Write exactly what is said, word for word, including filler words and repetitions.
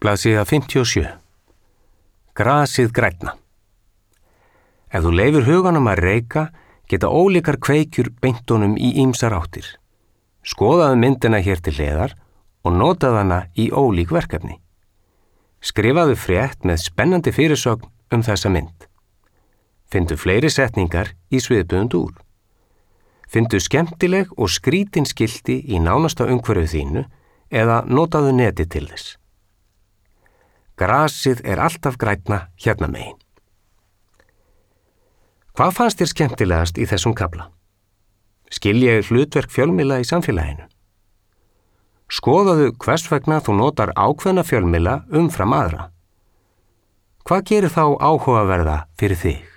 Blaðsíða fimmtíu og sjö. Grasið grænna. Ef þú leyfir huganum að reika, geta ólíkar kveikjur beint honum í ýmsar áttir. Skoðaðu myndina hér til hliðar og notaðu hana í ólík verkefni. Skrifaðu frétt með spennandi fyrirsögn um þessa mynd. Fyndu fleiri setningar í sviðbundum úr. Fyndu skemmtileg og skrítin skilti í nánasta umhverfu þínu eða notaðu neti til þess. Grasið er alltaf grænna hérna megin. Hvað fannst þér skemmtilegast í þessum kafla? Skil ég hlutverk fjölmiðla í samfélaginu? Skoðaðu hvers vegna þú notar ákveðna fjölmiðla umfram aðra. Hvað gerir þá áhugaverða fyrir þig?